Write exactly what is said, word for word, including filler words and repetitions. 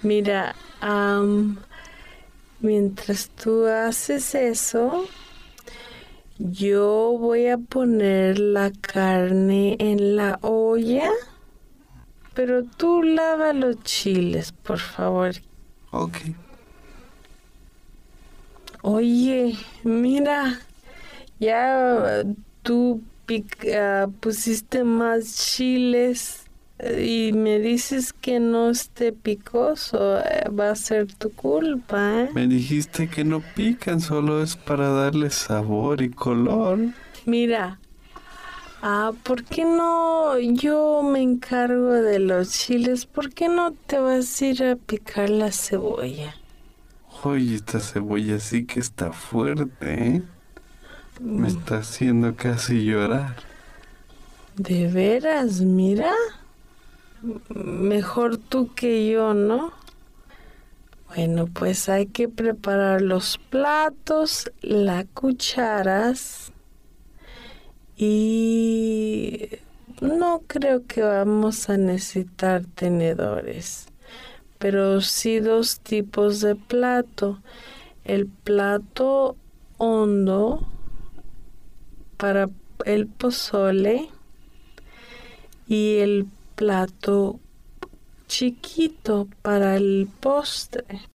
Mira, am, mientras tú haces eso, yo voy a poner la carne en la olla, pero tú lava los chiles, por favor. Ok. Oye, mira, ya uh, tú pic- ah, pusiste más chiles eh, y me dices que no esté picoso, eh, va a ser tu culpa, ¿eh? Me dijiste que no pican, solo es para darle sabor y color. Mira, ah, ¿por qué no yo me encargo de los chiles? ¿Por qué no te vas a ir a picar la cebolla? Oye, esta cebolla sí que está fuerte, ¿eh? Me Mm, está haciendo casi llorar. ¿De veras? Mira, mejor tú que yo, ¿no? Bueno, pues hay que preparar los platos, las cucharas y no creo que vamos a necesitar tenedores, pero sí dos tipos de plato. El plato hondo para el pozole y el plato chiquito para el postre.